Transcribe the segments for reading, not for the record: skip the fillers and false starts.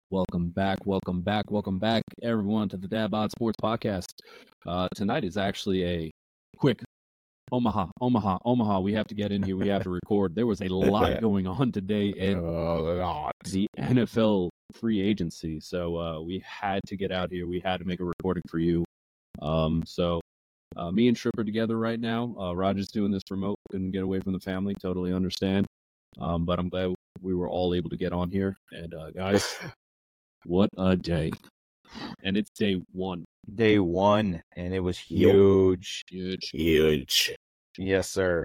Welcome back, everyone, to the Dad Bod Sports Podcast. Tonight is actually a quick Omaha. We have to get in here. We have to record. There was a lot going on today in the NFL free agency, so we had to get out here. We had to make a recording for you. Me and Trip are together right now. Roger's doing this remote, couldn't get away from the family. Totally understand. But I'm glad we were all able to get on here. And guys, what a day! And it's day one. And it was huge. Huge. Yes, sir.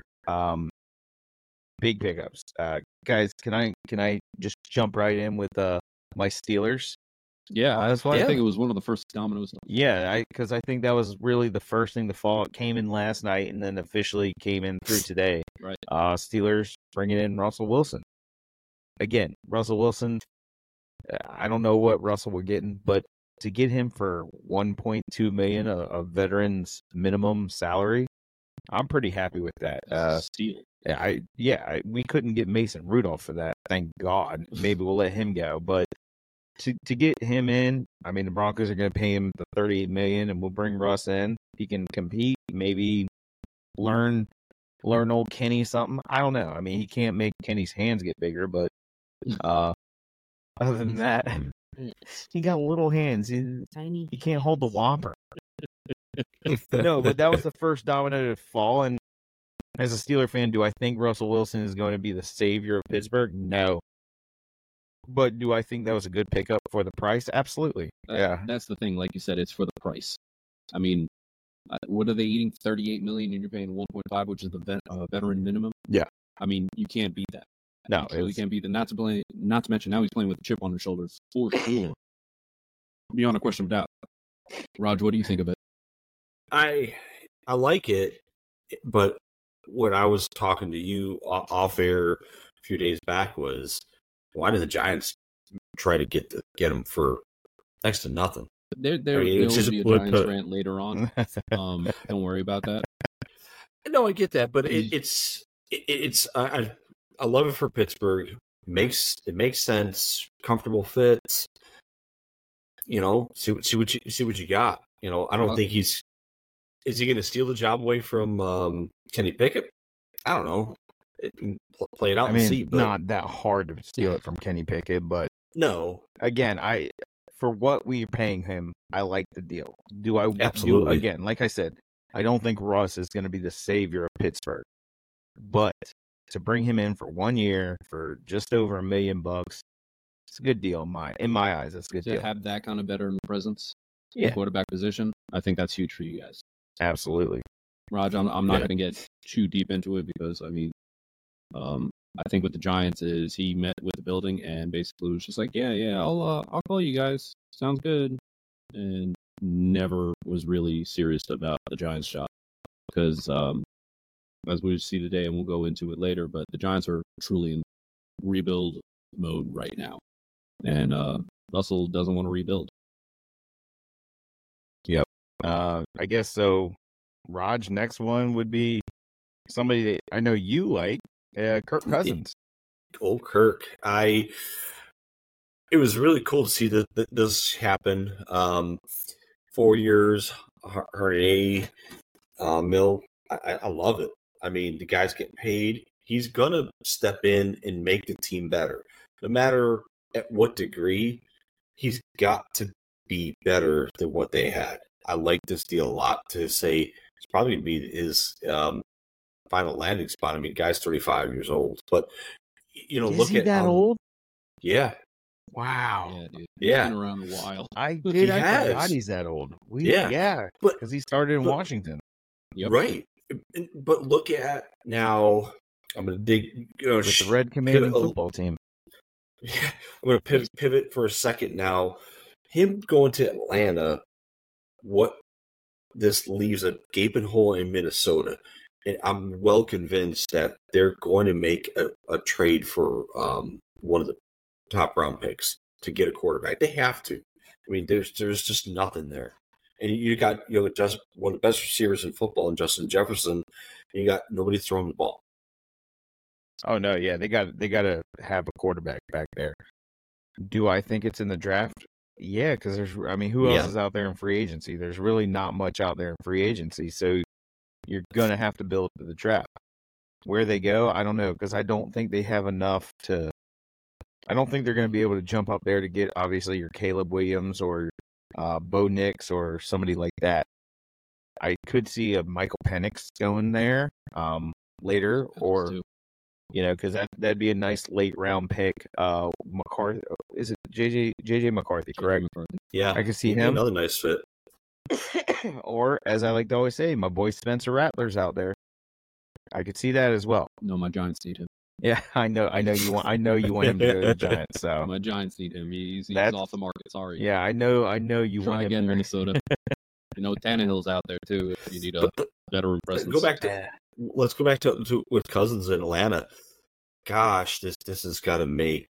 Big pickups. Guys, can I just jump right in with my Steelers? Yeah, that's why I think it was one of the first dominoes. Yeah, because I think that was really the first thing to fall. It came in last night and then officially came in through today. Right. Steelers bringing in Russell Wilson. Again, Russell Wilson, I don't know what Russell we're getting, but to get him for $1.2 million, a veteran's minimum salary, I'm pretty happy with that. Steal. We couldn't get Mason Rudolph for that. Thank God. Maybe we'll let him go, but to get him in, I mean, the Broncos are going to pay him the $38 million, and we'll bring Russ in. He can compete, maybe learn old Kenny something. I don't know. I mean, he can't make Kenny's hands get bigger, but other than that, he got little hands. He's tiny. He can't hold the Whopper. No, but that was the first domino to fall. And as a Steeler fan, do I think Russell Wilson is going to be the savior of Pittsburgh? No. But do I think that was a good pickup for the price? Absolutely. That's the thing. Like you said, it's for the price. I mean, what are they eating? $38 million, and you're paying 1.5, which is the veteran minimum. Yeah. I mean, you can't beat that. No, you can't beat that. Not to mention now he's playing with a chip on his shoulders for sure. Beyond a question of doubt. Raj, what do you think of it? I like it, but when I was talking to you off air a few days back was, why did the Giants try to get him for next to nothing? There will be a Giants rant later on. Don't worry about that. No, I get that, but it's I love it for Pittsburgh. It makes sense. Comfortable fits. You know, see what you got. You know, I don't think is he going to steal the job away from Kenny Pickett? I don't know. Play it out and see. But not that hard to steal it from Kenny Pickett, but no. Again, for what we're paying him, I like the deal. Absolutely. Again, like I said, I don't think Russ is going to be the savior of Pittsburgh, but to bring him in for 1 year for just over $1 million, it's a good deal in my eyes. It's a good deal. To have that kind of veteran presence, yeah, quarterback position, I think that's huge for you guys. Absolutely. Raj, I'm not going to get too deep into it because I mean, I think with the Giants is he met with the building and basically was just like, yeah, I'll call you guys. Sounds good, and never was really serious about the Giants job because as we see today, and we'll go into it later, but the Giants are truly in rebuild mode right now, and Russell doesn't want to rebuild. Yep. I guess so. Raj, next one would be somebody that I know you like, Kirk Cousins. Old Kirk. It was really cool to see that this happen. 4 years, $180 million. I love it. I mean, the guy's getting paid. He's going to step in and make the team better. No matter at what degree, he's got to be better than what they had. I like this deal a lot to say it's probably going to be his final landing spot. I mean, the guy's 35 years old. But, you know, Is he that old? Yeah. Wow. Yeah, dude. Yeah. He's been around a while. I forgot he's that old. Because he started in Washington. Yep. Right. But look at now, I'm going to dig with the Red Commanding football team. Yeah, I'm going to pivot for a second now. Him going to Atlanta, what this leaves a gaping hole in Minnesota. And I'm well convinced that they're going to make a trade for one of the top round picks to get a quarterback. They have to. I mean, there's just nothing there. And you got just one of the best receivers in football in Justin Jefferson. And you got nobody throwing the ball. Oh no, yeah, they got to have a quarterback back there. Do I think it's in the draft? Yeah, because who else Yeah. is out there in free agency? There's really not much out there in free agency, so you're gonna have to build to the draft. Where they go, I don't know, because I don't think they have enough to. I don't think they're going to be able to jump up there to get obviously your Caleb Williams or Bo Nix or somebody like that. I could see a Michael Penix going there later, or because that'd be a nice late round pick. McCarthy, is it JJ McCarthy? Correct. Yeah, I could see he'd be him. another nice fit. Or as I like to always say, my boy Spencer Rattler's out there. I could see that as well. No, my Giants need him. Yeah, I know you want him to go to the Giants. So My Giants need him. He's off the market. Sorry. yeah, I know you Try want him again, there. Minnesota. Tannehill's out there too. If you need a better presence. Let's go back to with Cousins in Atlanta. Gosh, this has got to make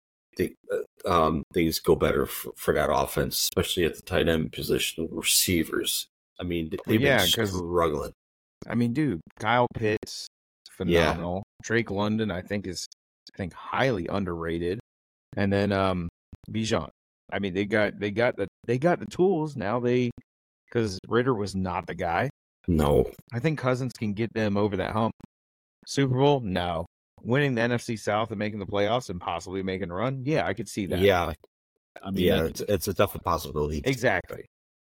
things go better for that offense, especially at the tight end position, receivers. I mean, they've been struggling. I mean, dude, Kyle Pitts, phenomenal. Yeah. Drake London, I think highly underrated. And then Bijan. I mean, they got the tools now. Because Ritter was not the guy. No, I think Cousins can get them over that hump. Super Bowl, no. Winning the NFC South and making the playoffs and possibly making a run, yeah, I could see that. Yeah, I mean, it's a definite possibility. Exactly.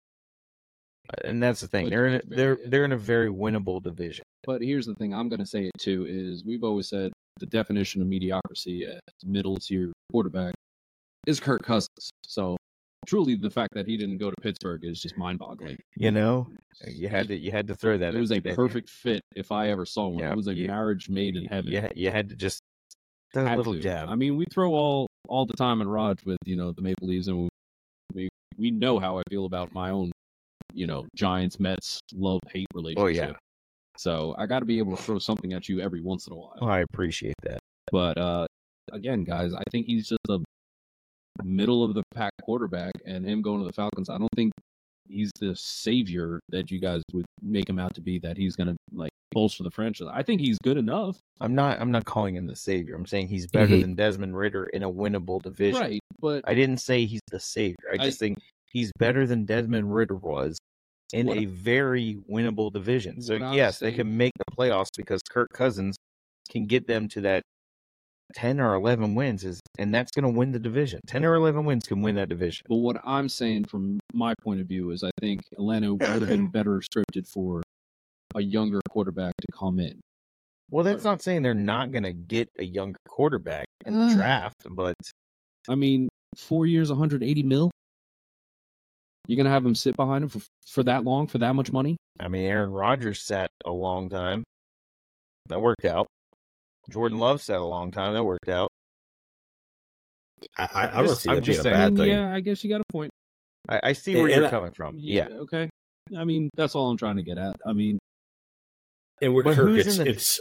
And that's the thing. They're in a very winnable division. But here's the thing. I'm going to say it too. Is we've always said the definition of mediocrity as middle tier quarterback is Kirk Cousins. So truly, the fact that he didn't go to Pittsburgh is just mind-boggling. You had to throw that. It was a perfect fit if I ever saw one. It was a marriage made in heaven. You had to just throw a little jab. I mean, we throw all the time in Raj with the Maple Leafs, and we know how I feel about my own Giants Mets love-hate relationship. Oh yeah. So I got to be able to throw something at you every once in a while. Oh, I appreciate that. But again, guys, I think he's just a middle of the pack quarterback, and him going to the Falcons, I don't think he's the savior that you guys would make him out to be, that he's going to bolster the franchise. I think he's good enough. I'm not calling him the savior. I'm saying he's better than Desmond Ritter in a winnable division. Right, but I didn't say he's the savior. I just think he's better than Desmond Ritter was in a very winnable division. So yes, they can make the playoffs because Kirk Cousins can get them to that 10 or 11 wins, and that's going to win the division. 10 or 11 wins can win that division. But what I'm saying from my point of view is I think Atlanta would have been better scripted for a younger quarterback to come in. Well, that's not saying they're not going to get a younger quarterback in the draft, but I mean, 4 years, 180 mil? You're going to have him sit behind him for that long, for that much money? I mean, Aaron Rodgers sat a long time. That worked out. Jordan Love sat a long time. That worked out. I don't see that being a bad thing. Yeah, I guess you got a point. I see where you're coming from. Yeah. Okay. I mean, that's all I'm trying to get at. I mean, and with Kirk, it's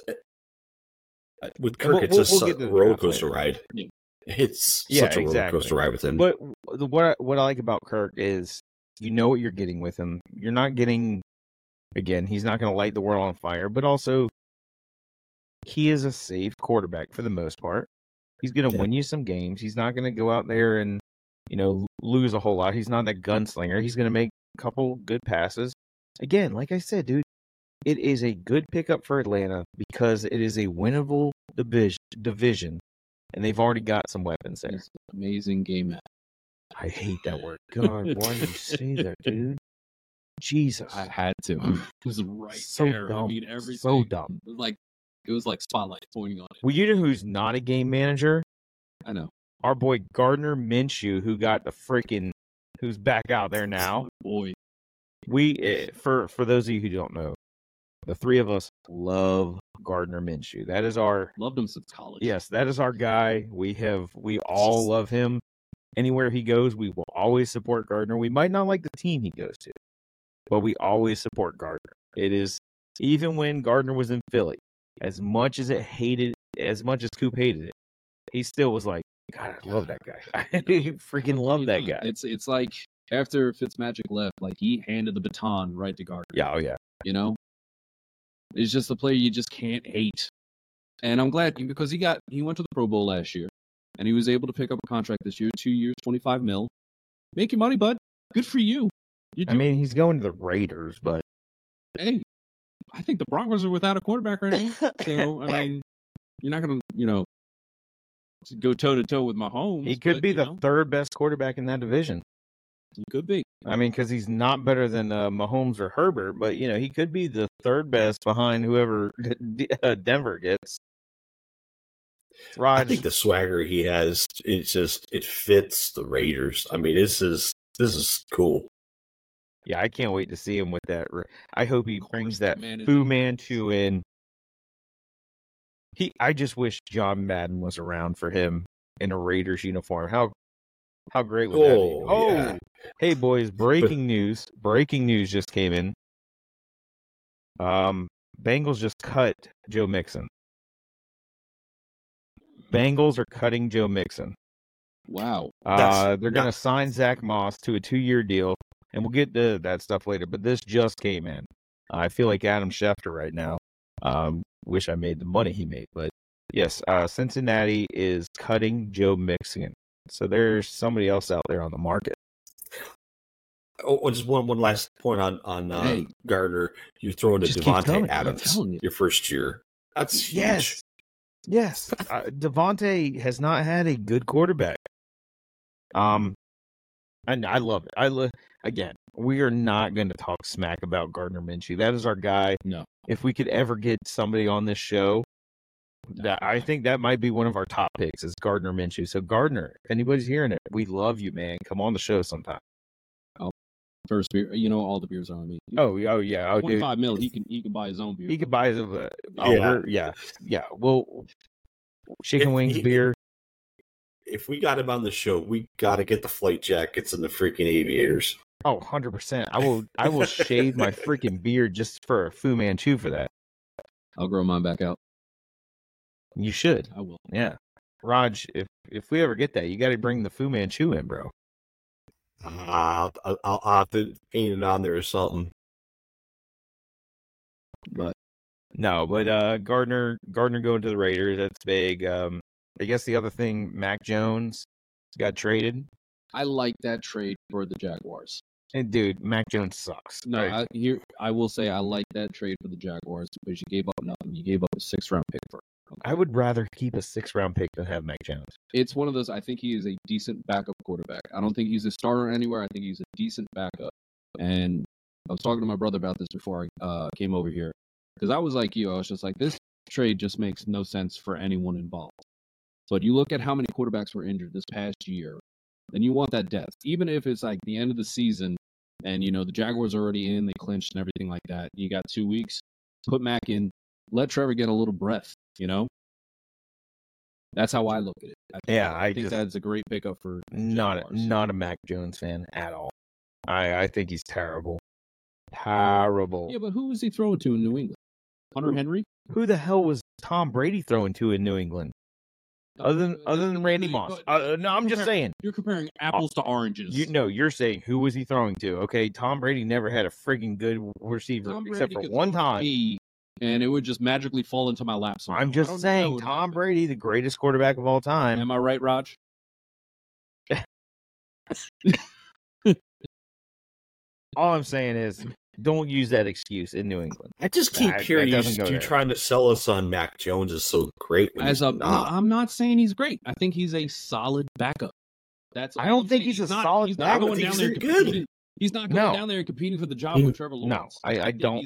a roller coaster ride. Yeah. It's such a roller coaster ride with him. But what I like about Kirk is you know what you're getting with him. You're not getting, again, he's not going to light the world on fire, but also he is a safe quarterback for the most part. He's going to win you some games. He's not going to go out there and, lose a whole lot. He's not that gunslinger. He's going to make a couple good passes. Again, like I said, dude, it is a good pickup for Atlanta because it is a winnable division, and they've already got some weapons there. Amazing game. I hate that word. God, why did you say that, dude? Jesus. I had to. It was right so there. Dumb. I mean, everything. So dumb. It was like spotlight pointing on it. Well, you know who's not a game manager? I know. Our boy Gardner Minshew, who's back out there now. Boy. We, for those of you who don't know, the three of us love Gardner Minshew. That is loved him since college. Yes, that is our guy. We all love him. Anywhere he goes, we will always support Gardner. We might not like the team he goes to, but we always support Gardner. It is, even when Gardner was in Philly, as much as Coop hated it, he still was like, God, I love that guy. I freaking love that guy. It's like after Fitzmagic left, he handed the baton right to Gardner. Yeah, oh yeah. It's just a player you just can't hate. And I'm glad because he went to the Pro Bowl last year. and he was able to pick up a contract this year, 2 years, $25 million. Make your money, bud. Good for you. I mean, he's going to the Raiders, but hey, I think the Broncos are without a quarterback right now. So, I mean, you're not going to, go toe-to-toe with Mahomes. he could be the third best quarterback in that division. He could be. I mean, because he's not better than Mahomes or Herbert, but, he could be the third best behind whoever Denver gets. Raj, I think the swagger he has, it fits the Raiders. I mean, this is cool. yeah, I can't wait to see him with that. I hope he brings that man Fu Manchu in. I just wish John Madden was around for him in a Raiders uniform. How great would that be? Oh, yeah. Hey boys, breaking news. Breaking news just came in. Bengals just cut Joe Mixon. Bengals are cutting Joe Mixon. Wow. They're going to sign Zach Moss to a 2-year deal, and we'll get to that stuff later, but this just came in. I feel like Adam Schefter right now. Wish I made the money he made, but yes, Cincinnati is cutting Joe Mixon. So there's somebody else out there on the market. Oh, just one last point on Gardner. You're throwing to Just keep Devontae coming. Adams your first year. That's huge. Yes. Devontae has not had a good quarterback. And I love it. Again, we are not going to talk smack about Gardner Minshew. That is our guy. No. If we could ever get somebody on this show, that I think that might be one of our top picks is Gardner Minshew. So Gardner, if anybody's hearing it, we love you, man. Come on the show sometime. First beer, all the beers are on me. Oh yeah. Oh, dude. $25 million, he can buy his own beer. He could buy his. Yeah. Well, chicken wings, beer. If we got him on the show, we got to get the flight jackets and the freaking aviators. Oh, 100%. I will shave my freaking beard just for a Fu Manchu for that. I'll grow mine back out. You should. I will. Yeah. Raj, if we ever get that, you got to bring the Fu Manchu in, bro. I'll have to paint it on there or something. But Gardner going to the Raiders, that's big. I guess the other thing, Mac Jones got traded. I like that trade for the Jaguars. And dude, Mac Jones sucks. No, right? I will say I like that trade for the Jaguars because you gave up nothing. You gave up a 6th-round pick for it. I would rather keep a 6th-round pick than have Mac Jones. It's one of those. I think he is a decent backup quarterback. I don't think he's a starter anywhere. I think he's a decent backup. And I was talking to my brother about this before I came over here because I was like you. I was just like, this trade just makes no sense for anyone involved. But you look at how many quarterbacks were injured this past year, and you want that depth. Even if it's like the end of the season and, the Jaguars are already in, they clinched and everything like that. You got 2 weeks. Put Mac in. Let Trevor get a little breath, That's how I look at it. I think that's a great pickup for not a Mac Jones fan at all. I think he's terrible. Terrible. Yeah, but who was he throwing to in New England? Hunter Henry? Who the hell was Tom Brady throwing to in New England? Other than Randy Moss. No, I'm just saying. You're comparing apples to oranges. You're saying who was he throwing to? Okay, Tom Brady never had a friggin' good receiver except for one time. And it would just magically fall into my lap. Somehow. I'm just saying, Tom Brady, the greatest quarterback of all time. Am I right, Raj? All I'm saying is, don't use that excuse in New England. I just keep hearing you trying to sell us on Mac Jones is so great. I'm not saying he's great. I think he's a solid backup. I don't think he's a solid backup. Going down there good. He's not going down there and competing for the job with Trevor Lawrence. No, I don't.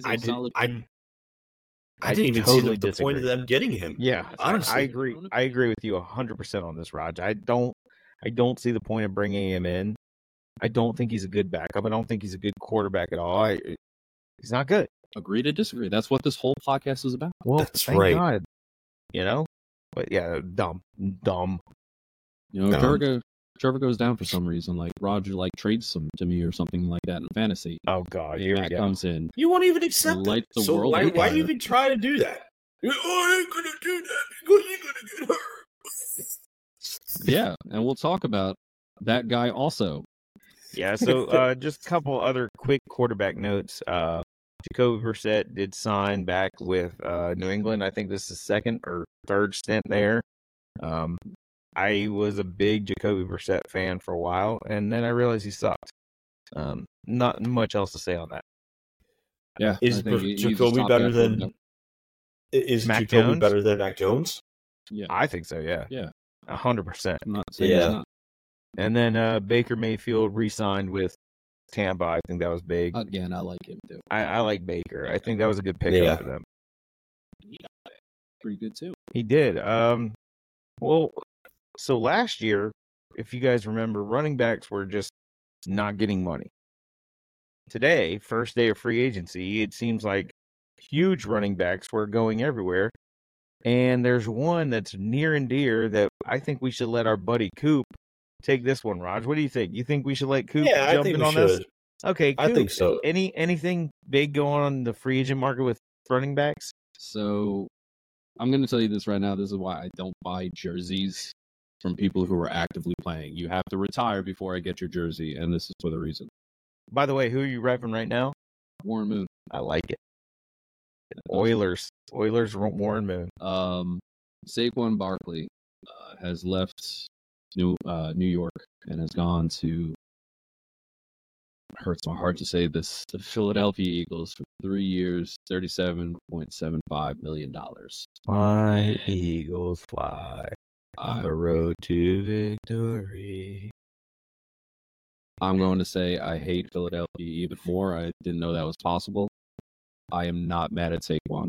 I didn't even totally see the point of them getting him. Yeah, honestly, I agree. I agree with you 100% on this, Raj. I don't see the point of bringing him in. I don't think he's a good backup. I don't think he's a good quarterback at all. He's not good. Agree to disagree. That's what this whole podcast is about. Well, that's right. God, but yeah, dumb. Trevor goes down for some reason. Like Roger, trades some to me or something like that in fantasy. Oh God, Matt comes in. You won't even accept light the so world. Why do you even try to do that? I ain't gonna do that because you're gonna get hurt. Yeah, and we'll talk about that guy also. Yeah. So just a couple other quick quarterback notes. Jacoby Brissett did sign back with New England. I think this is second or third stint there. I was a big Jacoby Brissett fan for a while, and then I realized he sucked. Not much else to say on that. Yeah, Is I think he's a Jacoby better stopgap than quarterback. is Mac Jacoby Jones? better than Mac Jones? Yeah, I think so, yeah. yeah. 100%. I'm not saying he's Yeah. not. And then Baker Mayfield re-signed with Tampa. I think that was big. Again, I like him too. I like Baker. I think that was a good pickup Yeah. for them. Pretty good too. He did. Well, so last year, if you guys remember, running backs were just not getting money. Today, first day of free agency, it seems like huge running backs were going everywhere. And there's one that's near and dear that I think we should let our buddy Coop take this one, Raj. What do you think? You think we should let Coop Yeah, I jump think in we on should. this? Okay, Coop, I think so. Anything big going on in the free agent market with running backs? So I'm going to tell you this right now. This is why I don't buy jerseys from people who are actively playing. You have to retire before I get your jersey, and this is for the reason. By the way, who are you repping right now? Warren Moon. I like it. Oilers, Warren Moon. Saquon Barkley has left New York and has gone to, hurts my heart to say this, the Philadelphia Eagles for 3 years, $37.75 million. Fly, Eagles, fly on the road to victory. I'm going to say I hate Philadelphia even more. I didn't know that was possible. I am not mad at Saquon.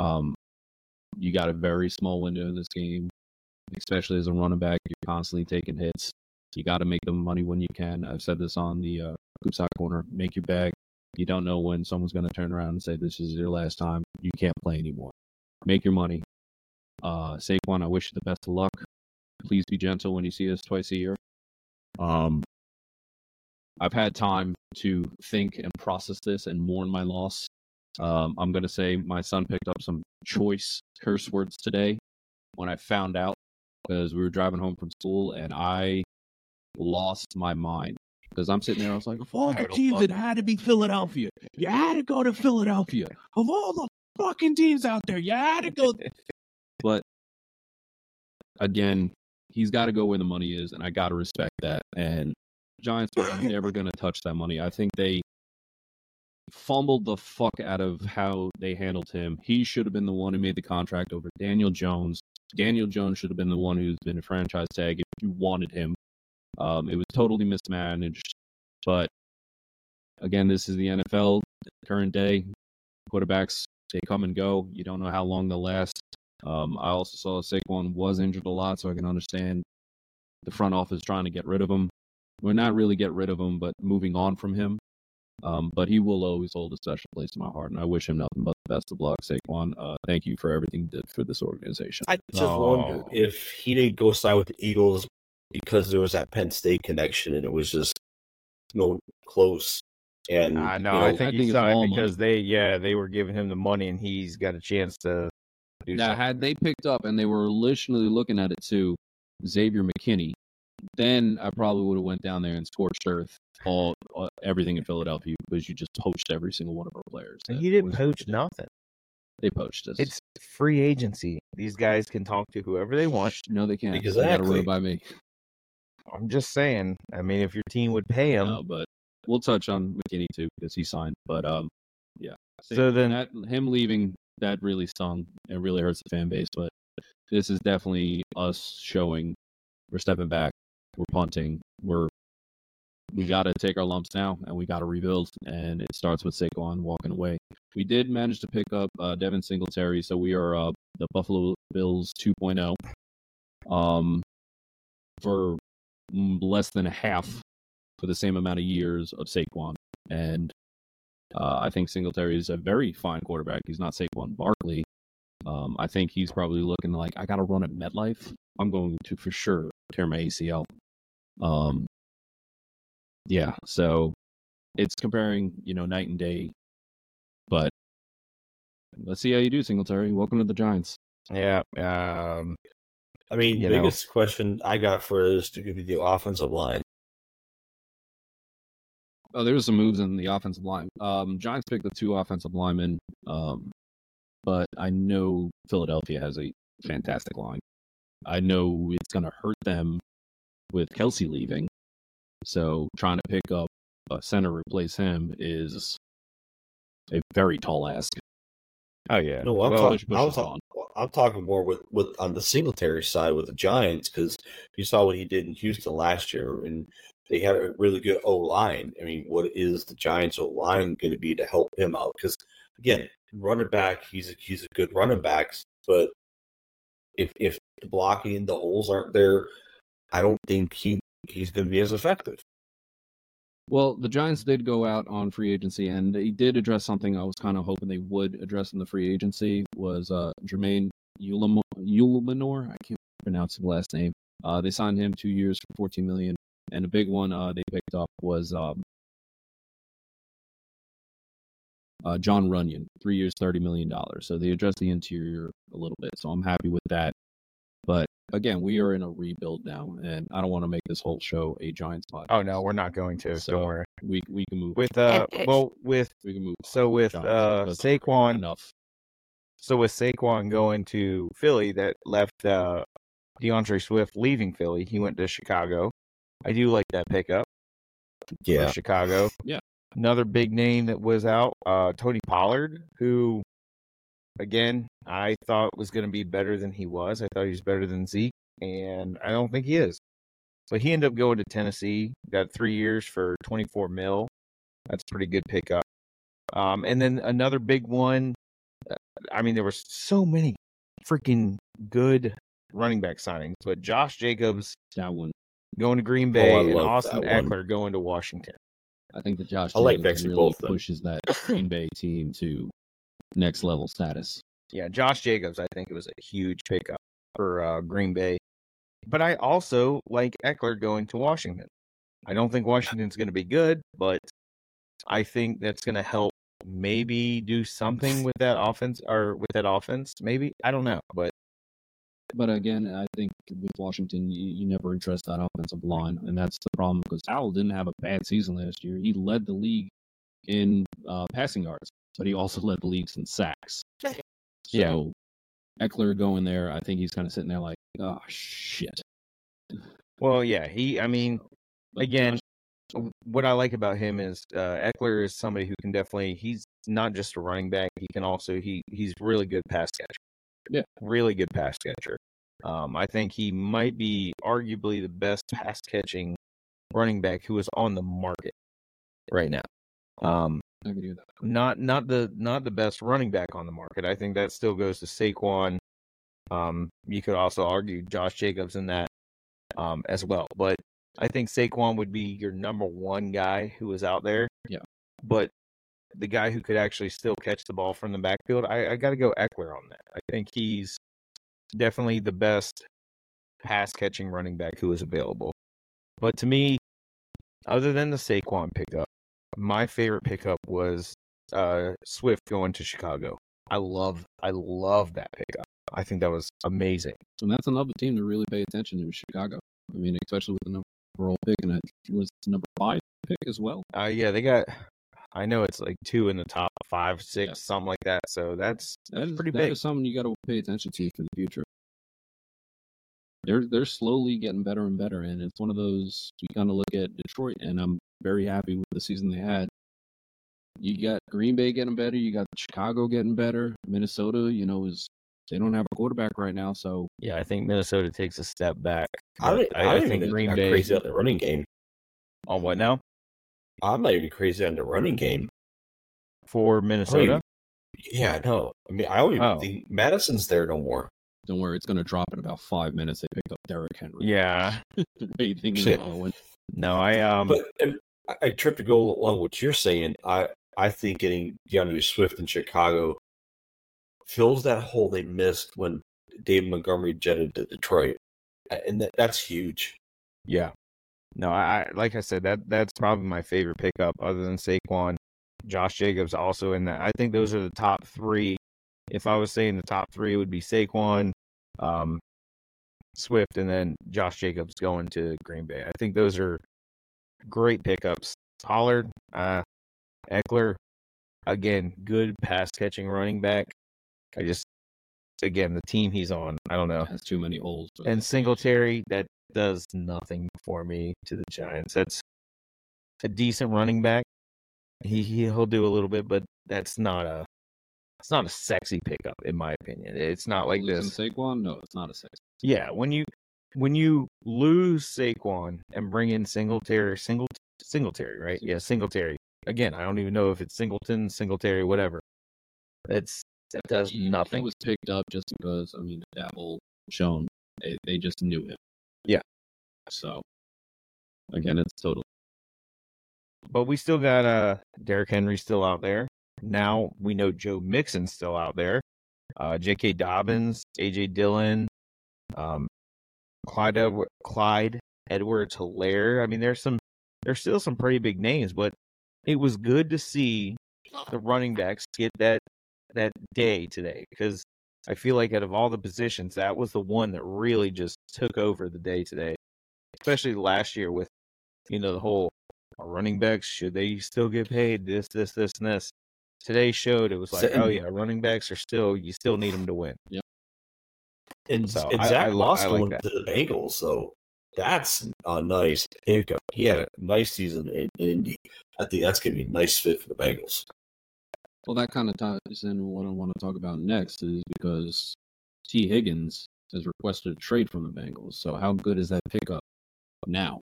You got a very small window in this game, especially as a running back. You're constantly taking hits. You got to make the money when you can. I've said this on the Coop Side Corner. Make your bag. You don't know when someone's going to turn around and say, this is your last time. You can't play anymore. Make your money. Saquon, I wish you the best of luck. Please be gentle when you see us twice a year. I've had time to think and process this and mourn my loss. I'm going to say my son picked up some choice curse words today when I found out, because we were driving home from school and I lost my mind. Because I'm sitting there, I was like, of all the teams, it had to be Philadelphia. You had to go to Philadelphia. Of all the fucking teams out there, you had to go. But again, he's got to go where the money is, and I got to respect that. And Giants are never going to touch that money. I think they fumbled the fuck out of how they handled him. He should have been the one who made the contract over Daniel Jones. Daniel Jones should have been the one who's been a franchise tag if you wanted him. It was totally mismanaged. But again, this is the NFL, current day. Quarterbacks, they come and go. You don't know how long they'll last. I also saw Saquon was injured a lot, so I can understand the front office trying to get rid of him. Well, not really get rid of him, but moving on from him. But he will always hold a special place in my heart, and I wish him nothing but the best of luck, Saquon. Thank you for everything you did for this organization. I just wonder if he didn't go sign with the Eagles because there was that Penn State connection, and it was just close. And I know. I think he it's saw all it because they were giving him the money, and he's got a chance to do Now, something. had they picked up, and they were initially looking at it too, Xavier McKinney, then I probably would have went down there and scorched earth everything in Philadelphia, because you just poached every single one of our players. And he didn't poach nothing. They poached us. It's free agency. These guys can talk to whoever they want. No, they can't. Exactly. They got to run it by me. I'm just saying. I mean, if your team would pay him. No, but we'll touch on McKinney too, because he signed. But yeah. So then him leaving, that really stung. It really hurts the fan base. But this is definitely us showing we're stepping back, we're punting, we got to take our lumps now, and we got to rebuild. And it starts with Saquon walking away. We did manage to pick up Devin Singletary, so we are the Buffalo Bills 2.0 for less than a half for the same amount of years of Saquon. And I think Singletary is a very fine quarterback. He's not Saquon Barkley. I think he's probably looking like, I got to run at MetLife. I'm going to for sure tear my ACL. Yeah, so it's comparing, night and day. But let's see how you do, Singletary. Welcome to the Giants. Yeah. I mean, the biggest question I got for is to give you the offensive line. Oh, there was some moves in the offensive line. Giants picked the 2 offensive linemen, but I know Philadelphia has a fantastic line. I know it's going to hurt them with Kelsey leaving. So trying to pick up a center to replace him is a very tall ask. Oh yeah. No, I'm, Well, I'm talking more with on the Singletary side with the Giants, because you saw what he did in Houston last year, and they have a really good O line. I mean, what is the Giants O line going to be to help him out? Because again, running back, he's a good running back, but if the blocking, the holes aren't there, I don't think he's going to be as effective. Well, the Giants did go out on free agency, and they did address something I was kind of hoping they would address in the free agency, was Jermaine Ulemanor. I can't pronounce his last name. They signed him 2 years for $14 million, and a big one they picked up was John Runyon, 3 years, $30 million. So they addressed the interior a little bit, so I'm happy with that. But again, we are in a rebuild now, and I don't want to make this whole show a Giants podcast. oh no, we're not going to. So Don't worry. We can move With we can move. so with Giants, Saquon. enough. So with Saquon going to Philly, that left DeAndre Swift leaving Philly. He went to Chicago. I do like that pickup. Yeah, For Chicago. Yeah. Another big name that was out, Tony Pollard, who, again, I thought was going to be better than he was. I thought he was better than Zeke, and I don't think he is. So he ended up going to Tennessee, got 3 years for $24 million. That's a pretty good pickup. And then another big one, I mean, there were so many freaking good running back signings, but Josh Jacobs That one. going to Green Bay I and love Austin that one. Eckler going to Washington. I think that Josh I like Jacobs actually really both of them. pushes that Green Bay team to next level status. Yeah, Josh Jacobs, I think it was a huge pickup for Green Bay. But I also like Eckler going to Washington. I don't think Washington's going to be good, but I think that's going to help maybe do something with that offense, maybe. I don't know, but again, I think with Washington, you never address that offensive line, and that's the problem, because Howell didn't have a bad season last year. He led the league in passing yards, but he also led the leagues in sacks. Yeah. So Eckler going there, I think he's kind of sitting there like, oh, shit. well, yeah, again, what I like about him is Eckler is somebody who can he's not just a running back, he can also, he's really good pass catcher. Yeah. Really good pass catcher. I think he might be arguably the best pass catching running back who is on the market right now. I can do that. Not the best running back on the market. I think that still goes to Saquon. You could also argue Josh Jacobs in that as well. But I think Saquon would be your number one guy who is out there. Yeah. But the guy who could actually still catch the ball from the backfield, I got to go Eckler on that. I think he's definitely the best pass-catching running back who is available. But to me, other than the Saquon pickup, my favorite pickup was Swift going to Chicago. I love that pickup. I think that was amazing. And that's another team to really pay attention to, Chicago. I mean, especially with the number overall pick, and it was the number 5 pick as well. Yeah, they got. I know it's like 2 in the top 5, 6, something like that. So that's pretty big. That is something you got to pay attention to for the future. They're slowly getting better and better, and it's one of those, you kind of look at Detroit, and I'm very happy with the season they had. You got Green Bay getting better, you got Chicago getting better, Minnesota, they don't have a quarterback right now, so Yeah, I think Minnesota takes a step back. I think think Green I'm Bay crazy on the running game. on what now I'm not even crazy on the running game. for Minnesota. Yeah, no. I mean, I don't even Oh. think Madison's there no more. don't worry, it's going to drop in about 5 minutes. They picked up Derrick Henry. Yeah, Anything Shit. no, I But I tripped to go along with what you're saying. I think getting DeAndre Swift in Chicago fills that hole they missed when David Montgomery jetted to Detroit, and that's huge. Yeah. No, I like I said, that's probably my favorite pickup other than Saquon. Josh Jacobs also in that. I think those are the top 3. If I was saying the top 3, it would be Saquon, Swift, and then Josh Jacobs going to Green Bay. I think those are great pickups. Pollard, Eckler, again, good pass catching running back. again, the team he's on, I don't know. Has too many holes. And Singletary, that does nothing for me to the Giants. That's a decent running back. He'll do a little bit, but it's not a sexy pickup in my opinion. It's not like Losing this. Saquon? No, it's not a six. Yeah, when you lose Saquon and bring in Singletary, right? Yeah, Singletary. Again, I don't even know if it's Singletary, whatever. That does nothing. It was picked up just because, I mean, Apple shown they just knew him. Yeah. So again, it's total. But we still got Derrick Henry still out there. Now we know Joe Mixon's still out there. J.K. Dobbins, A.J. Dillon, Clyde Edwards-Helaire. I mean, there's still some pretty big names, but it was good to see the running backs get that day today, because I feel like out of all the positions, that was the one that really just took over the day today, especially last year with, the whole running backs, should they still get paid this, and this. Today showed it was like, oh yeah, running backs you still need them to win. Yep. And So Zach Moss I like going that. to the Bengals, so that's nice. He had a nice season in Indy. I think that's going to be a nice fit for the Bengals. Well, that kind of ties in what I want to talk about next, is because T. Higgins has requested a trade from the Bengals. So how good is that pickup now?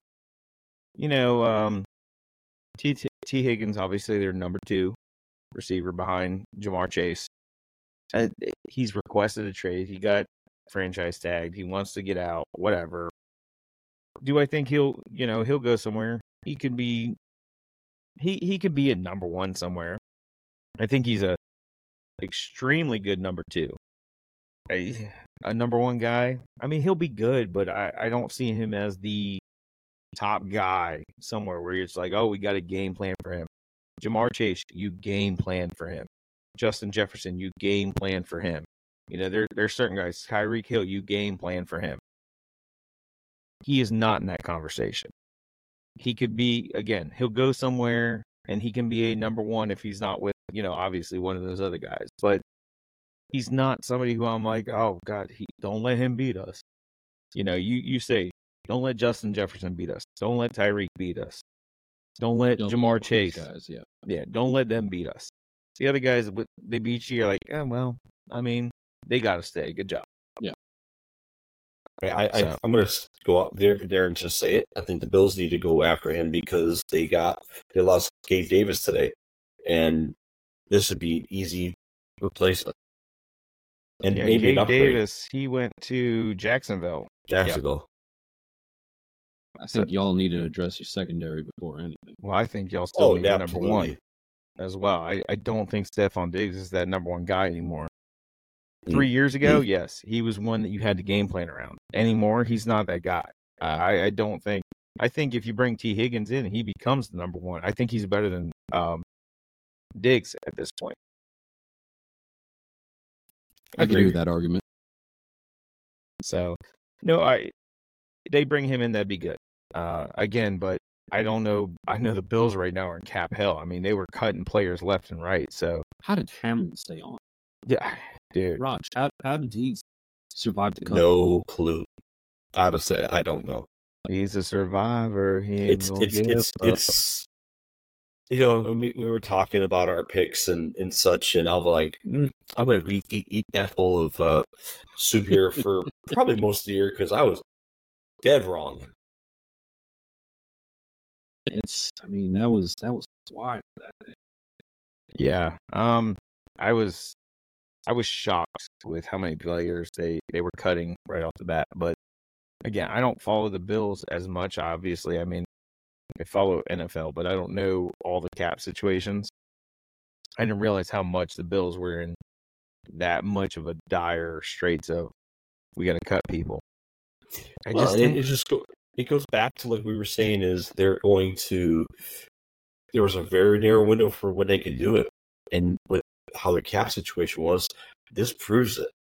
T. Higgins, obviously their number 2 receiver behind Jamar Chase. He's requested a trade. He got franchise tagged. He wants to get out, whatever. Do I think he'll go somewhere? He could be a number 1 somewhere. I think he's a extremely good number 2. A number 1 guy. I mean, he'll be good, but I don't see him as the top guy somewhere where it's like, oh, we got a game plan for him. Jamar Chase, you game plan for him. Justin Jefferson, you game plan for him. There's certain guys. Tyreek Hill, you game plan for him. He is not in that conversation. He could be, again, he'll go somewhere and he can be a number 1 if he's not with, obviously one of those other guys. But he's not somebody who I'm like, oh, God, don't let him beat us. You say, don't let Justin Jefferson beat us. Don't let Tyreek beat us. Don't let Jamar Chase. Guys, Yeah, don't let them beat us. The other guys, they beat you, you're like, well, I mean, they got to stay. Good job. Yeah. I'm going to go out there and just say it. I think the Bills need to go after him because they lost Gabe Davis today, and this would be an easy replacement. And maybe Gabe Davis, he went to Jacksonville. I think y'all need to address your secondary before anything. Well, I think y'all still need number 1 as well. I don't think Stephon Diggs is that number 1 guy anymore. 3 years ago, yes, he was one that you had to game plan around. Anymore, he's not that guy. I don't think. I think if you bring T. Higgins in, he becomes the number 1. I think he's better than Diggs at this point. I agree with that argument. So, they bring him in, that'd be good. Again, but I don't know. I know the Bills right now are in cap hell. I mean, they were cutting players left and right. So how did Hamlin stay on? Yeah, dude. Raj, how did he survive the cut? No clue. I would say I don't know. He's a survivor. It's we were talking about our picks and such, and I was like, I'm going to eat that full of soup here for probably most of the year because I was dead wrong. That was wild that day. Yeah. I was shocked with how many players they were cutting right off the bat. But again, I don't follow the Bills as much, obviously. I mean, I follow NFL, but I don't know all the cap situations. I didn't realize how much the Bills were in that much of a dire straits of we got to cut people. It goes back to like we were saying is there was a very narrow window for when they could do it, and with how their cap situation was, this proves it.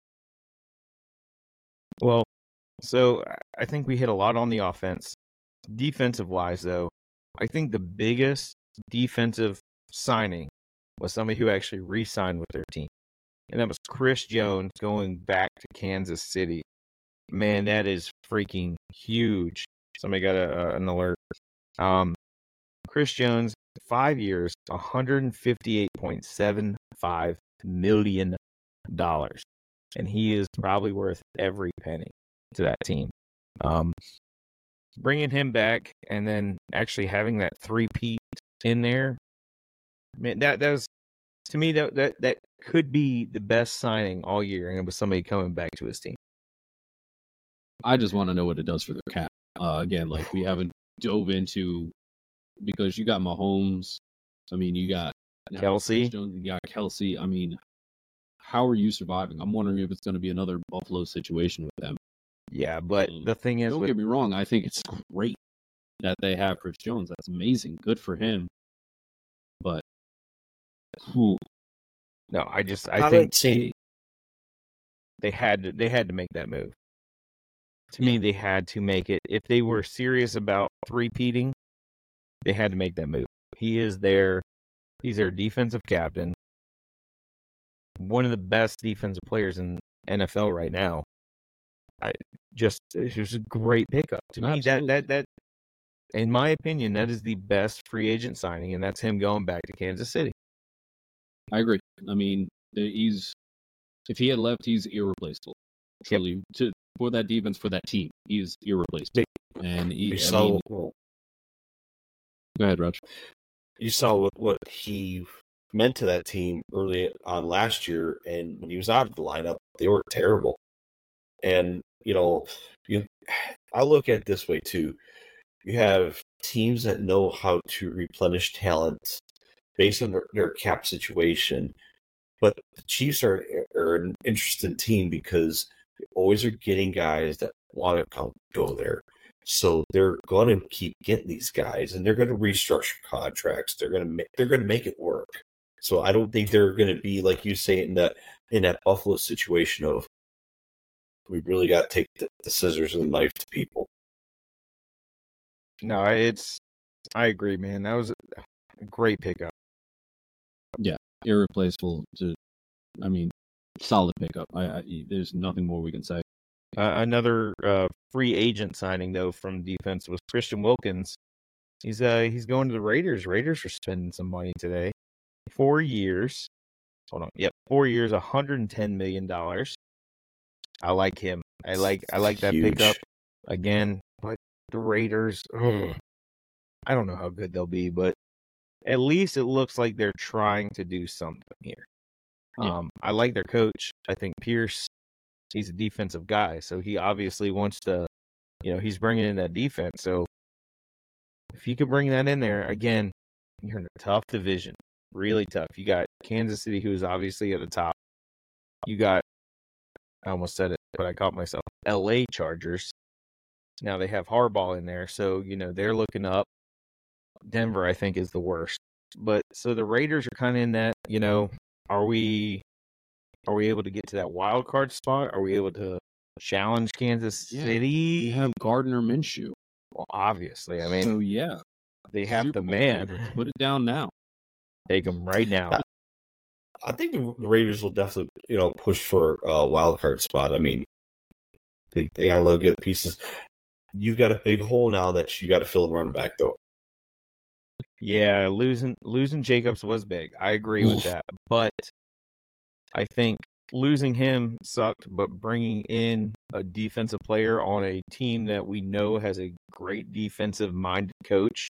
Well, so I think we hit a lot on the offense. Defensive wise, though, I think the biggest defensive signing was somebody who actually re-signed with their team. and that was Chris Jones going back to Kansas City. Man, that is freaking huge. Somebody got an alert. Chris Jones, 5 years, $158.75 million. And he is probably worth every penny to that team. Bringing him back and then actually having that three-peat in there, man, that was, to me, that could be the best signing all year, and it was somebody coming back to his team. I just want to know what it does for the cap. Again, like we haven't dove into, because you got Mahomes. I mean, you got Kelsey. Jones, you got Kelsey. I mean, how are you surviving? I'm wondering if it's going to be another Buffalo situation with them. Yeah, but the thing is, don't get me wrong. I think it's great that they have Chris Jones. That's amazing. Good for him. But no, I think see. they had to make that move. To me, they had to make it. If they were serious about three-peating, they had to make that move. He's their defensive captain, one of the best defensive players in NFL right now. It was a great pickup. To me, that in my opinion, that is the best free agent signing, and that's him going back to Kansas City. I agree. I mean, if he had left, he's irreplaceable. Truly, for that defense, for that team, he's irreplaceable. And go ahead, Raj. You saw what he meant to that team early on last year, and when he was out of the lineup, they were terrible. And I look at it this way too. You have teams that know how to replenish talent based on their cap situation, but the Chiefs are an interesting team because they always are getting guys that want to go there. So they're going to keep getting these guys, and they're going to restructure contracts. They're going to make it work. So I don't think they're going to be, like you say, in that Buffalo situation of we really got to take the scissors and the knife to people. No, I agree, man. That was a great pickup. Yeah, irreplaceable. Solid pickup. There's nothing more we can say. Another free agent signing, though, from defense was Christian Wilkins. He's going to the Raiders. Raiders are spending some money today. 4 years. Hold on. Yep, 4 years, $110 million. I like him. I like that Huge pickup again. But the Raiders, I don't know how good they'll be, but at least it looks like they're trying to do something here. Yeah. I like their coach. I think Pierce, he's a defensive guy, so he obviously wants to, he's bringing in that defense. So if you could bring that in there, again, you're in a tough division, really tough. You got Kansas City, who's obviously at the top. You got, I almost said it, but I caught myself, LA Chargers. Now they have Harbaugh in there, so, they're looking up. Denver, I think, is the worst. But so the Raiders are kind of in that, are we able to get to that wild card spot? Are we able to challenge Kansas City? You have Gardner Minshew. Well, obviously. I mean, so yeah, they have Super the man. Bowl. Put it down now. Take them right now. I think the Raiders will definitely, push for a wild card spot. I mean, they got a lot of good pieces. You've got a big hole now that you got to fill and run back, though. Yeah, losing Jacobs was big. I agree with that. But I think losing him sucked, but bringing in a defensive player on a team that we know has a great defensive-minded coach,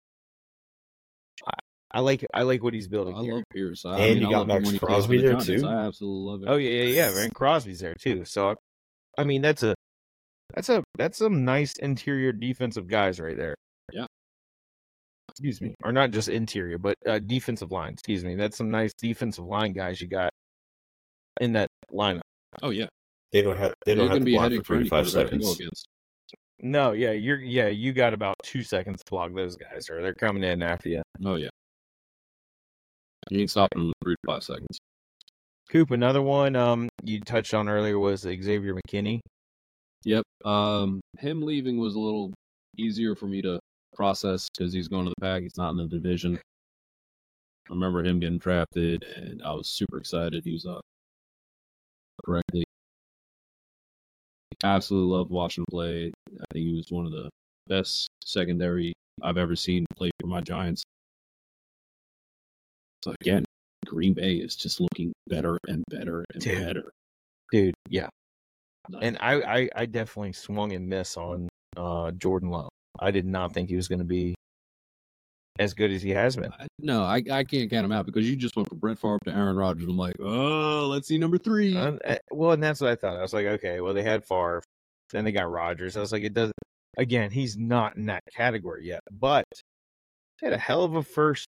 I like what he's building here. I love Pierce. You got Max Crosby there, too. I absolutely love it. Oh, yeah. Man, Crosby's there, too. So, I mean, that's some nice interior defensive guys right there. Yeah. Excuse me. Or not just interior, but defensive line. Excuse me. That's some nice defensive line guys you got in that lineup. Oh yeah. They don't have to block for 35 seconds. No, yeah, you got about 2 seconds to block those guys, or they're coming in after you. Oh yeah. You ain't stopping in 3 to 5 seconds. Coop, another one you touched on earlier was Xavier McKinney. Yep. Him leaving was a little easier for me to process because he's going to the Pack. He's not in the division. I remember him getting drafted, and I was super excited. He was correctly. Absolutely loved watching him play. I think he was one of the best secondary I've ever seen play for my Giants. So again, Green Bay is just looking better and better and better. Dude, yeah. And I definitely swung and missed on Jordan Love. I did not think he was going to be as good as he has been. No, I can't count him out because you just went from Brett Favre to Aaron Rodgers. I'm like, oh, let's see number 3. Well, and that's what I thought. I was like, okay, well, they had Favre, then they got Rodgers. I was like, it doesn't. Again, he's not in that category yet, but he had a hell of a first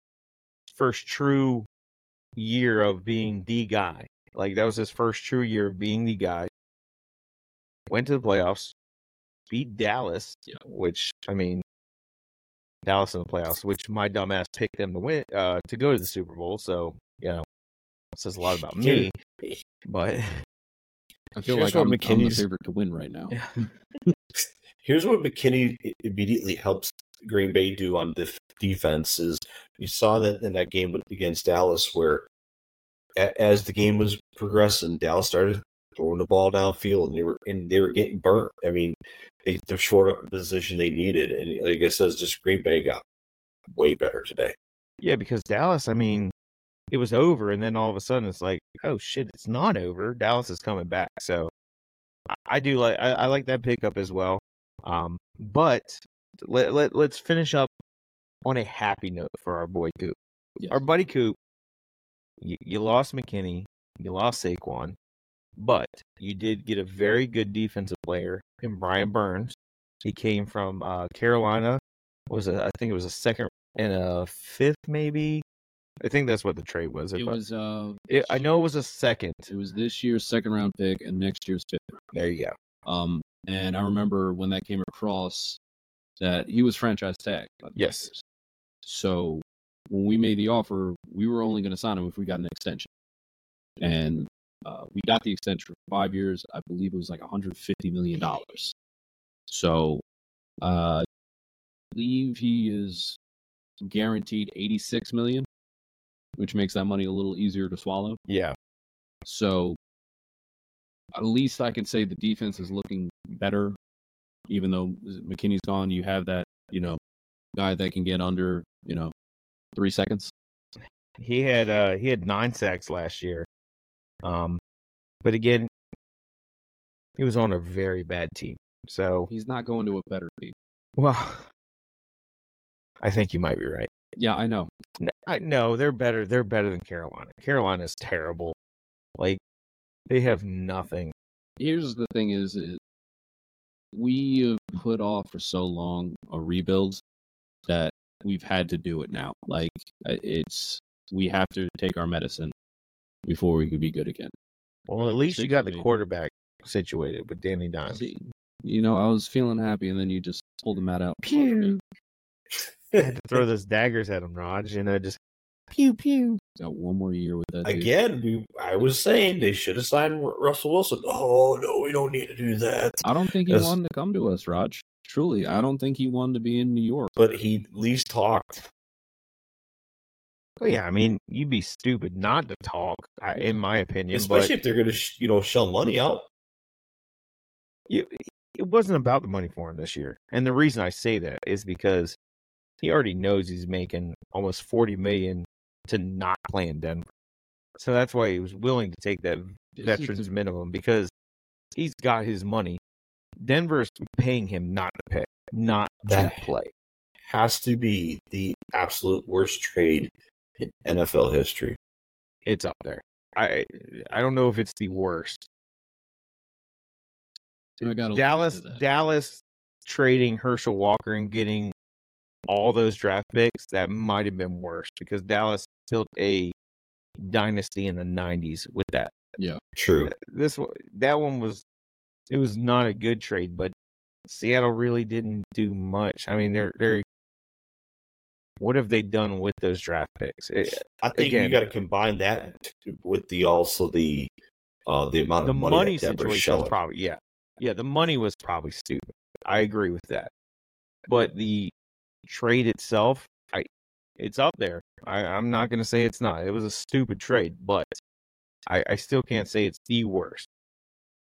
true year of being the guy. Like, that was his first true year of being the guy. Went to the playoffs, beat Dallas, which, I mean, Dallas in the playoffs, which my dumbass picked them to win, to go to the Super Bowl. So, it says a lot about me. But I feel like I'm the favorite to win right now. Here's what McKinney immediately helps Green Bay do on the defense is you saw that in that game against Dallas where as the game was progressing, Dallas started throwing the ball downfield and they were getting burnt. I mean, they're short of the position they needed. And like I said, just Green Bay got way better today. Yeah, because Dallas, I mean, it was over, and then all of a sudden it's like, oh shit, it's not over. Dallas is coming back. So I do like I like that pickup as well. But let's finish up on a happy note for our boy Coop. Yes. Our buddy Coop, you lost McKinney, you lost Saquon, but you did get a very good defensive player in Brian Burns. He came from Carolina. I think it was a second and a fifth, maybe. I think that's what the trade was. It was. I know it was a second. It was this year's second round pick and next year's 5th round. There you go. And I remember when that came across that he was franchise tagged. Yes. So when we made the offer, we were only going to sign him if we got an extension. And we got the extension for 5 years. I believe it was like $150 million. So I believe he is guaranteed $86 million, which makes that money a little easier to swallow. Yeah. So at least I can say the defense is looking better. Even though McKinney's gone, you have that, guy that can get under, 3 seconds. He had 9 sacks last year. But again, he was on a very bad team. So he's not going to a better team. Well, I think you might be right. Yeah, I know. No, they're better. They're better than Carolina. Carolina's terrible. Like, they have nothing. Here's the thing is we have put off for so long a rebuild that we've had to do it now. Like, we have to take our medicine before we could be good again. Well, at least you got the quarterback situated with Danny Dimes. See, I was feeling happy, and then you just pulled the mat out. Pew! I had to throw those daggers at him, Raj, just pew, pew. Got one more year with that. Again, I was saying they should have signed Russell Wilson. Oh, no, we don't need to do that. I don't think he wanted to come to us, Raj. Truly, I don't think he wanted to be in New York. But he at least talked. Well, yeah, I mean, you'd be stupid not to talk, in my opinion. Especially if they're going to, shell money out. It wasn't about the money for him this year. And the reason I say that is because he already knows he's making almost $40 million to not play in Denver. So that's why he was willing to take that veterans minimum, because he's got his money. Denver's paying him not to play. Has to be the absolute worst trade in NFL history. It's up there. I don't know if it's the worst. Dallas trading Herschel Walker and getting all those draft picks, that might have been worse, because Dallas built a dynasty in the 90s with that. Yeah, true. That one was not a good trade, but Seattle really didn't do much. I mean, they're what have they done with those draft picks? I think you got to combine that with the amount of money that situation was probably the money was probably stupid. I agree with that, but the trade itself, it's up there. I'm not going to say it's not. It was a stupid trade, but I still can't say it's the worst.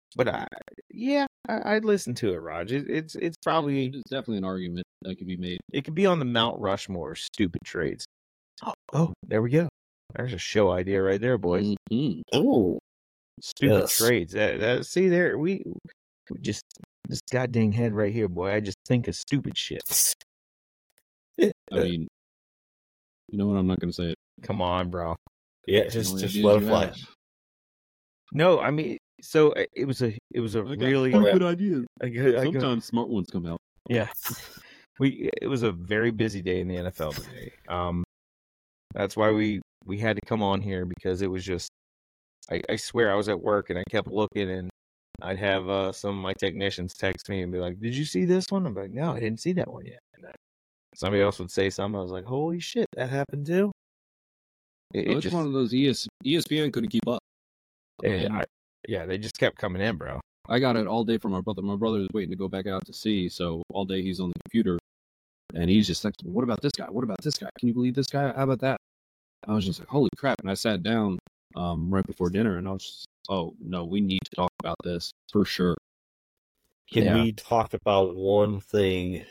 But I'd listen to it, Raj. It's probably It's definitely an argument that could be made. it could be on the Mount Rushmore of stupid trades. Oh, there we go. There's a show idea right there, boys. Mhm. Oh, Stupid yes. trades. See there, we just this goddamn head right here, boy. I just think of stupid shit. I mean, you know what? I'm not going to say it. Come on, bro. Yeah, The just only just ideas let it you fly. have. No, I mean, so it was a really good idea. I go- Sometimes smart ones come out. yeah. It was a very busy day in the NFL today. That's why we had to come on here because it was just I swear I was at work and I kept looking and I'd have some of my technicians text me and be like, "Did you see this one?" I'm like, "No, I didn't see that one yet." And somebody else would say something. I was like, "Holy shit, that happened too!" It's one of those ESPN couldn't keep up. They just kept coming in, bro. I got it all day from my brother. My brother is waiting to go back out to sea, so all day he's on the computer, and he's just like, "What about this guy? What about this guy? Can you believe this guy? How about that?" I was just like, "Holy crap!" And I sat down right before dinner, and I was just, "Oh no, we need to talk about this for sure." Can we talk about one thing?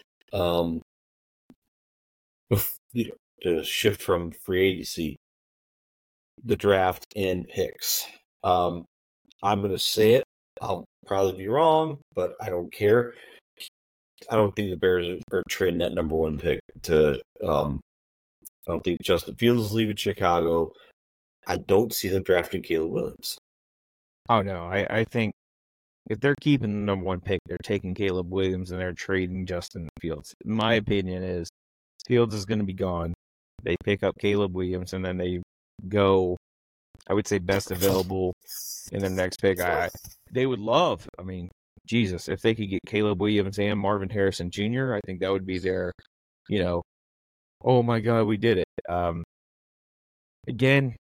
To shift from free agency, the draft and picks. I'm going to say it. I'll probably be wrong, but I don't care. I don't think the Bears are trading that number one pick to. I don't think Justin Fields is leaving Chicago. I don't see them drafting Caleb Williams. Oh no, I think if they're keeping the number one pick, they're taking Caleb Williams and they're trading Justin Fields. My opinion is Fields is going to be gone. They pick up Caleb Williams and then they go, I would say, best available in their next pick. They would love, I mean, Jesus, if they could get Caleb Williams and Marvin Harrison Jr., I think that would be their, oh my God, we did it. Again,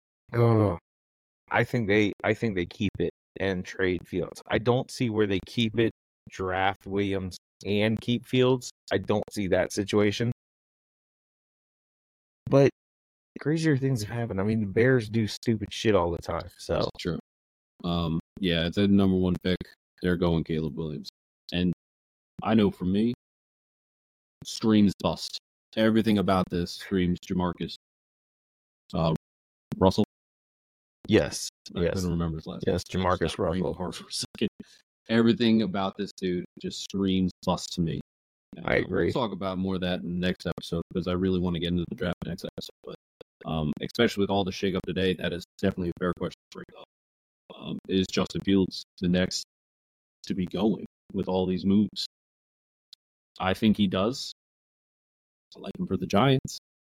I think they keep it and trade Fields. I don't see where they keep it, draft Williams, and keep Fields. I don't see that situation. But crazier things have happened. I mean, the Bears do stupid shit all the time. So That's true. Yeah, it's a number one pick. They're going Caleb Williams, and I know for me, screams bust. Everything about this screams Jamarcus Russell. yes, I couldn't remember his last name. yes, Jamarcus Russell. Hard for a second. Everything about this dude just screams bust to me. I agree. We'll talk about more of that in the next episode because I really want to get into the draft next episode. But especially with all the shakeup today, that is definitely a fair question to bring up. Is Justin Fields the next to be going with all these moves? I think he does. I like him for the Giants.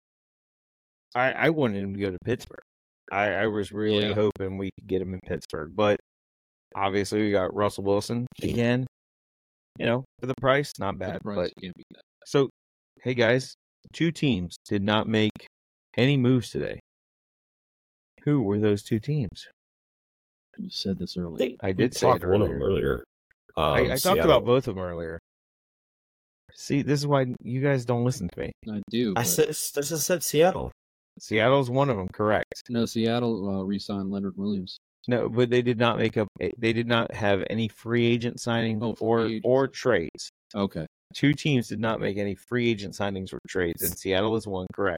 I wanted him to go to Pittsburgh. I was really hoping we could get him in Pittsburgh, but obviously we got Russell Wilson again. For the price, not bad. But can't beat that. So, hey guys, 2 teams did not make any moves today. Who were those 2 teams? You said this earlier. I did say it one of them earlier. I talked about both of them earlier. See, this is why you guys don't listen to me. I do. I just said Seattle. Seattle's one of them, correct? No, Seattle re-signed Leonard Williams. No, but they did not they did not have any free agent signing or trades. Okay. 2 teams did not make any free agent signings or trades, and Seattle is one, correct?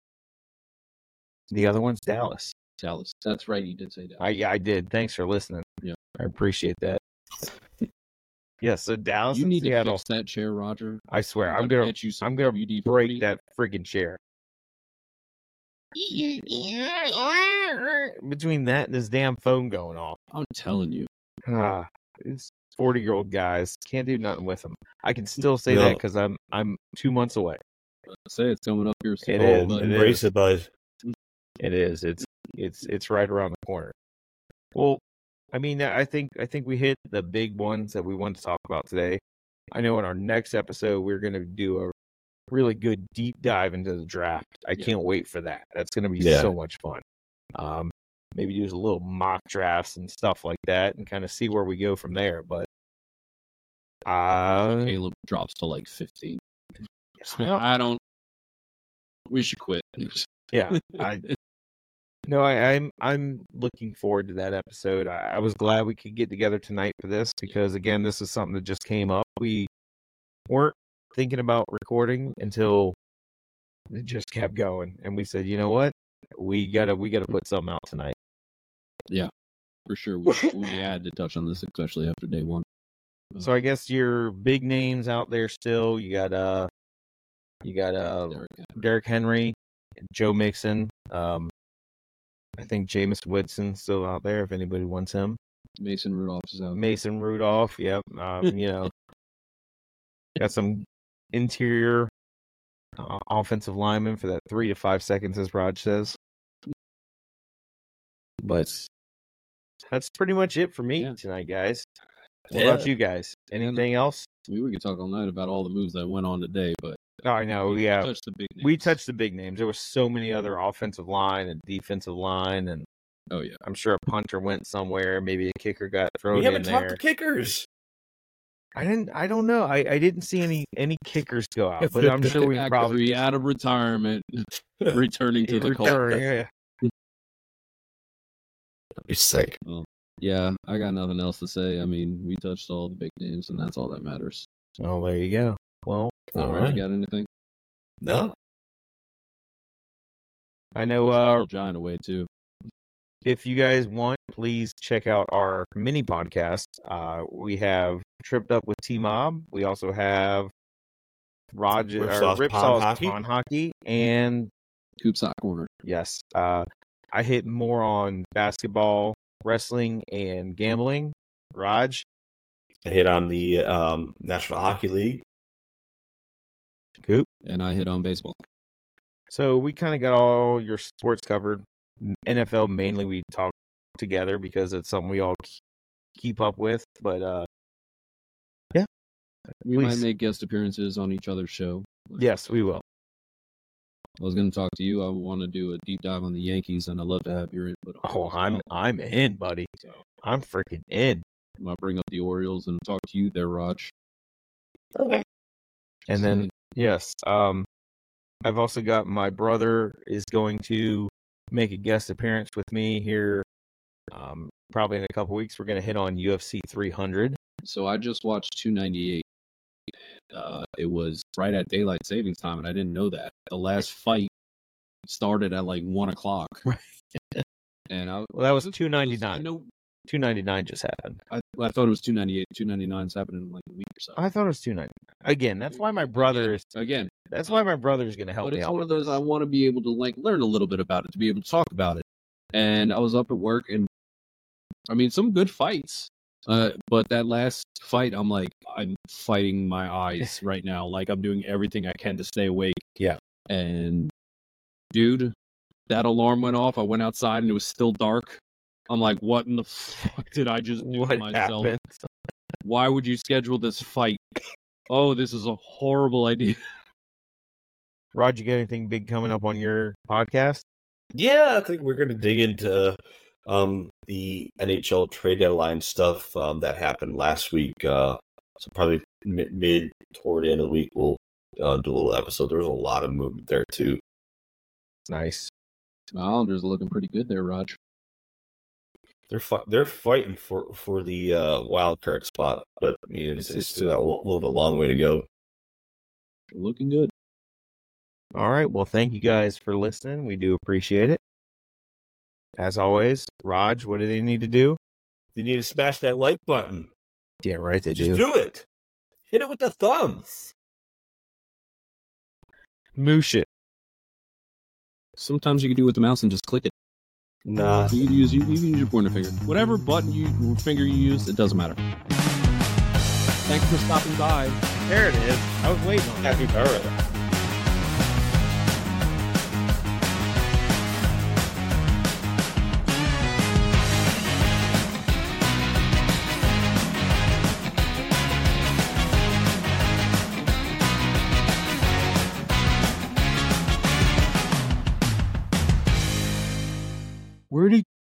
The other one's Dallas. Dallas. That's right. You did say Dallas. I did. Thanks for listening. Yeah. I appreciate that. Yeah, so Dallas you and need Seattle. to fix that chair, Roger. I swear, I'm gonna gonna get you some I'm gonna WD-40. break that freaking chair. Between that and this damn phone going off. I'm telling you. These 40-year-old guys can't do nothing with them. I can still say that because I'm 2 months away. I say it's coming up here soon. It is. But Embrace it, bud. It is. It's right around the corner. Well, I mean, I think we hit the big ones that we want to talk about today. I know in our next episode we're going to do a really good deep dive into the draft. I can't wait for that. That's going to be so much fun. Maybe do a little mock drafts and stuff like that, and kind of see where we go from there. But Caleb drops to like 15. I don't. We should quit. Yeah, No, I'm looking forward to that episode. I was glad we could get together tonight for this because again, this is something that just came up. We weren't thinking about recording until it just kept going, and we said, you know what, we gotta put something out tonight. Yeah, for sure. We had to touch on this, especially after day one. So I guess your big names out there still. You got Derrick Henry, Joe Mixon. I think Jameis Winston's still out there if anybody wants him. Mason Rudolph is out. Mason Rudolph, yep. Got some interior offensive linemen for that 3 to 5 seconds, as Raj says. But that's pretty much it for me tonight, guys. What about you guys? Anything else? We could talk all night about all the moves that went on today, but I know we touched the big names. We touched the big names. There were so many other offensive line and defensive line, and I'm sure a punter went somewhere. Maybe a kicker got thrown in there. We haven't talked to kickers. I don't know. I didn't see any kickers go out, but I'm sure we probably out of retirement, returning to the culture. He's sick. Well, yeah, I got nothing else to say. I mean, we touched all the big names, and that's all that matters. Oh, there you go. Well, all right. You got anything? No. I know. Giant away too. If you guys want, please check out our mini podcast. We have Tripped Up with T-Mob. We also have Roger Ripsaws Pond Hockey and Coop Sock Corner. Yes. I hit more on basketball, wrestling, and gambling. Raj? I hit on the National Hockey League. Coop? And I hit on baseball. So we kind of got all your sports covered. NFL mainly we talk together because it's something we all keep up with. But yeah, we might make guest appearances on each other's show. Yes, we will. I was going to talk to you. I want to do a deep dive on the Yankees, and I'd love to have your input. I'm in, buddy. I'm freaking in. I might bring up the Orioles and talk to you there, Raj. Okay. And then yes, I've also got my brother is going to make a guest appearance with me here. Probably in a couple weeks, we're going to hit on UFC 300. So I just watched 298. It was right at daylight savings time, and I didn't know that. The last fight started at like 1 o'clock. Right. And that was 299. 299 just happened. I thought it was 298. 299 is happening in like a week or so. I thought it was 299. Again, that's why my brother is That's why my brother is going to help me out. But it's one of those I want to be able to like learn a little bit about it, to be able to talk about it. And I was up at work, and I mean, some good fights. But that last fight, I'm like, I'm fighting my eyes right now. Like, I'm doing everything I can to stay awake. Yeah. And, dude, that alarm went off. I went outside, and it was still dark. I'm like, what in the fuck did I just do to myself? Happened? Why would you schedule this fight? Oh, this is a horrible idea. Rod, you got anything big coming up on your podcast? Yeah, I think we're going to dig into the NHL trade deadline stuff that happened last week. So probably mid toward the end of the week, we'll do a little episode. There was a lot of movement there too. Nice. Islanders looking pretty good there, Raj. They're fighting for the wild card spot, but I mean, it's still a little bit long way to go. They're looking good. All right. Well, thank you guys for listening. We do appreciate it. As always, Raj, what do they need to do? They need to smash that like button. Yeah, right. They Just do it. Hit it with the thumbs. Moosh it. Sometimes you can do it with the mouse and just click it. Nah. You can use your pointer finger. Whatever finger you use, it doesn't matter. Thanks for stopping by. There it is. I was waiting on Happy birthday. Where'd he